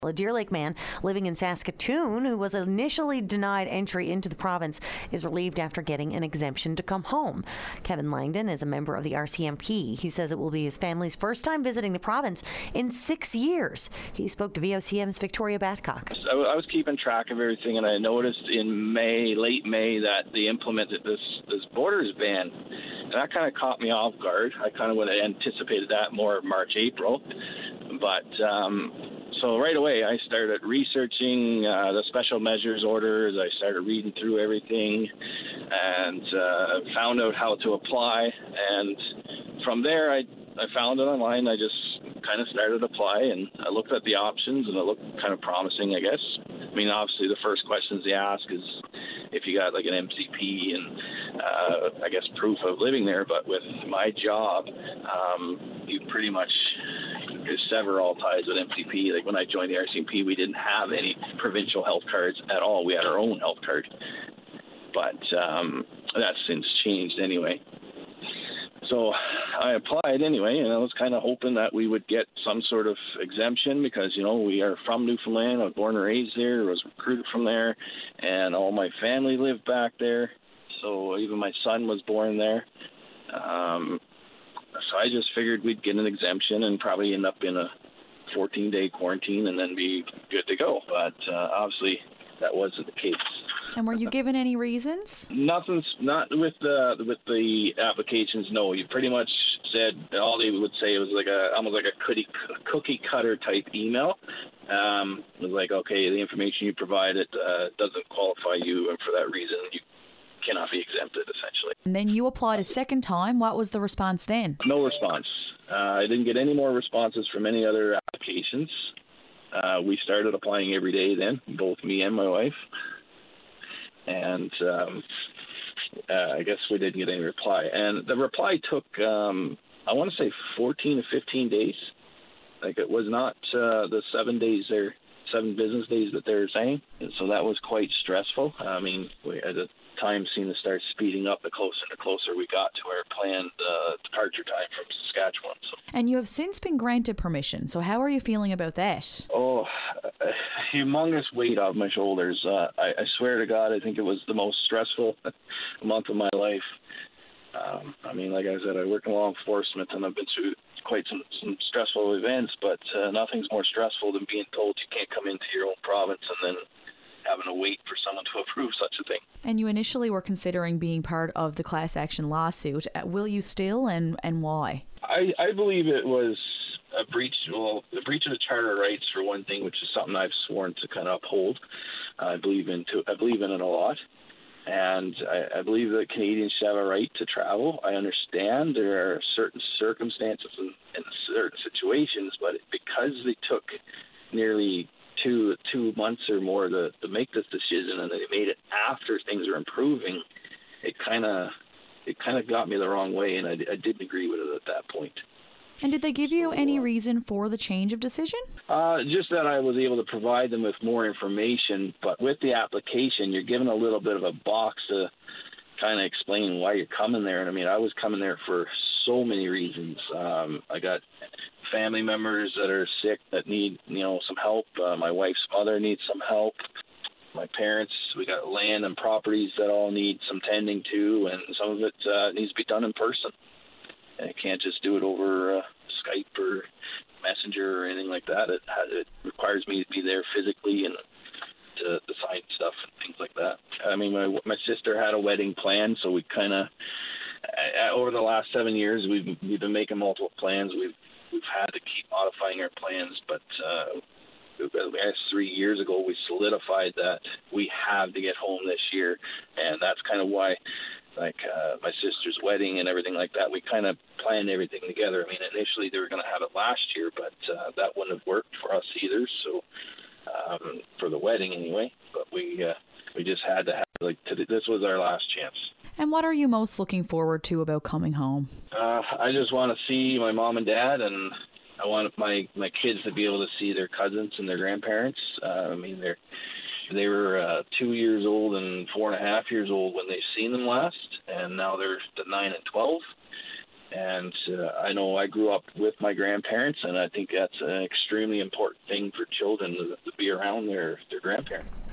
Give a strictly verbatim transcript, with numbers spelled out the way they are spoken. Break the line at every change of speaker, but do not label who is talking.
A Deer Lake man living in Saskatoon who was initially denied entry into the province is relieved after getting an exemption to come home. Kevin Langdon is a member of the R C M P. He says it will be his family's first time visiting the province in six years. He spoke to V O C M's Victoria Batcock.
I was keeping track of everything, and I noticed in May, late May, that they implemented this, this borders ban. And that kind of caught me off guard. I kind of would have anticipated that more March, April. But um, so right away, I started researching uh, the special measures orders. I started reading through everything and uh, found out how to apply. And from there, I, I found it online. I just kind of started to apply, and I looked at the options, and it looked kind of promising, I guess. I mean, obviously, the first questions they ask is if you got like an M C P and uh, I guess proof of living there. But with my job, um, you pretty much sever all ties with M C P. Like when I joined the R C M P, we didn't have any provincial health cards at all. We had our own health card. But um, that's since changed anyway. So I applied anyway, and I was kind of hoping that we would get some sort of exemption because, you know, we are from Newfoundland. I was born and raised there. I was recruited from there, and all my family lived back there. So even my son was born there. Um, so I just figured we'd get an exemption and probably end up in a fourteen-day quarantine and then be good to go. But uh, obviously that wasn't the case.
And were you given any reasons?
Nothing's not with the with the applications. No, you pretty much said all they would say. It was like a almost like a cookie cookie cutter type email. Um, it was like, okay, the information you provided uh, doesn't qualify you, and for that reason, you cannot be exempted, essentially.
And then you applied a second time. What was the response then?
No response. Uh, I didn't get any more responses from any other applications. Uh, we started applying every day then, both me and my wife. And um, uh, I guess we didn't get any reply. And the reply took, um, I want to say, fourteen to fifteen days. Like it was not uh, the seven days there, seven business days that they were saying. And so that was quite stressful. I mean, we at the time seemed to start speeding up the closer and closer we got to our planned uh, departure time from Saskatchewan. So.
And you have since been granted permission. So how are you feeling about that?
Oh, a humongous weight off my shoulders. Uh, I, I swear to God, I think it was the most stressful month of my life. Um, I mean, like I said, I work in law enforcement, and I've been through quite some, some stressful events, but uh, nothing's more stressful than being told you can't come into your own province and then having to wait for someone to approve such a thing.
And you initially were considering being part of the class action lawsuit. Will you still, and, and why?
I, I believe it was a breach, well, the breach of the charter rights for one thing, which is something I've sworn to kind of uphold. I believe in to, I believe in it a lot, and I, I believe that Canadians should have a right to travel. I understand there are certain circumstances and, and certain situations, but because they took nearly two two months or more to, to make this decision, and they made it after things are improving, it kind of it kind of got me the wrong way, and I, I didn't agree with it at that point.
And did they give you
so,
any
uh,
reason for the change of decision?
Uh, just that I was able to provide them with more information, but with the application, you're given a little bit of a box to kind of explain why you're coming there. And I mean, I was coming there for so many reasons. Um, I got family members that are sick that need, you know, some help. Uh, my wife's mother needs some help. My parents, we got land and properties that all need some tending to, and some of it uh, needs to be done in person. I can't just do it over uh, Skype or Messenger or anything like that. It, it requires me to be there physically and to, to sign stuff and things like that. I mean, my my sister had a wedding plan, so we kind of over the last seven years we've we've been making multiple plans. We've we've had to keep modifying our plans, but uh, I guess three years ago we solidified that we have to get home this year, and that's kind of why. Like uh, my sister's wedding and everything like that, we kind of planned everything together. I mean, initially they were going to have it last year, but uh, that wouldn't have worked for us either. So um, for the wedding anyway, but we uh, we just had to have like to, this was our last chance.
And what are you most looking forward to about coming home?
Uh, I just want to see my mom and dad, and I want my my kids to be able to see their cousins and their grandparents. Uh, I mean, they're. They were uh, two years old and four and a half years old when they seen them last, and now they're the nine and twelve. And uh, I know I grew up with my grandparents, and I think that's an extremely important thing for children to, to be around their, their grandparents.